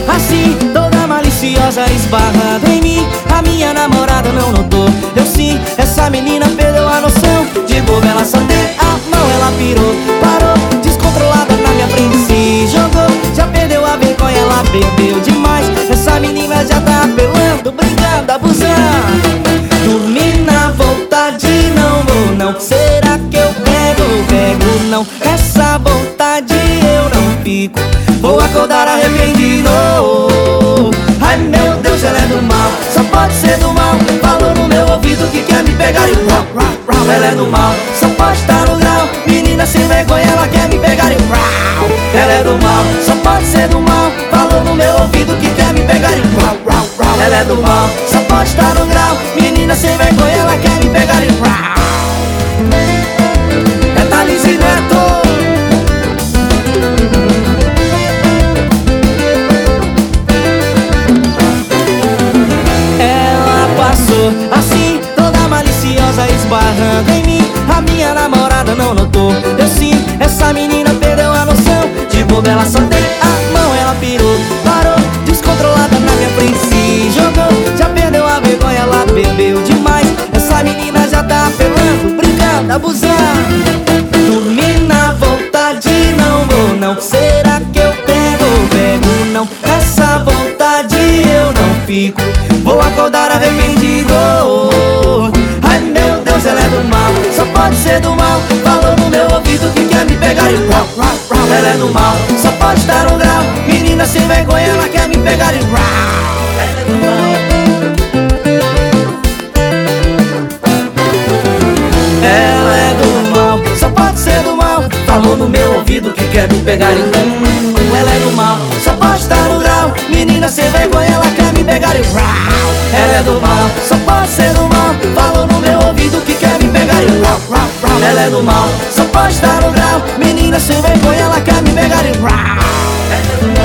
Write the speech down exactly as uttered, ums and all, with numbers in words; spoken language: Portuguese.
assim, toda maliciosa, esbarrando em mim. A minha namorada não notou. Eu sim, essa menina perdeu a noção. De boba ela só tem a mão, ela pirou, parou, descontrolada na minha frente se jogou. Já perdeu a vergonha, ela bebeu demais. Essa menina já tá apelando, brigando, abusando. Dormir na vontade, não vou não. Será que eu pego, pego não? Essa vontade eu não fico. Vou acordar arrependido. Ai meu Deus, ela é do mal, só pode ser do mal. Falou no meu ouvido que quer me pegar e rau, rau, rau. Ela é do mal, só pode estar no grau. Menina sem vergonha, ela quer me pegar e rau. Ela é do mal, só pode ser do mal. Falou no meu ouvido que quer me pegar e rau, rau, rau. Ela é do mal, só pode estar no grau. Menina sem vergonha, ela quer me pegar e rau. É Thalys e Neto. Assim, toda maliciosa, esbarrando em mim. A minha namorada não notou. Eu sim, essa menina perdeu a noção. De boba ela só tem a mão, ela pirou, parou, descontrolada na minha frente se jogou. Já perdeu a vergonha, ela bebeu demais. Essa menina já tá apelando, brincando, abusando. Dormir na vontade, não vou não. Será que eu pego, pego não? Essa vontade eu não fico. Vou acordar arrependido. Ai meu Deus, ela é do mal, só pode ser do mal. Falou no meu ouvido que quer me pegar e rau, rau, rau. Ela é do mal, só pode estar no grau. Menina sem vergonha, ela quer me pegar e rau. Ela é do mal. Ela é do mal, só pode ser do mal. Falou no meu ouvido que quer me pegar e rau. Ela é do mal, só pode estar no grau. Menina sem vergonha, ela quer me pegar e rau. Ela é do mal, só pode ser do mal. Falou no meu ouvido que quer me pegar e rau, rau, rau. Ela é do mal, só pode estar no grau. Menina sem vergonha, ela quer me pegar e rau. Ela é do mal.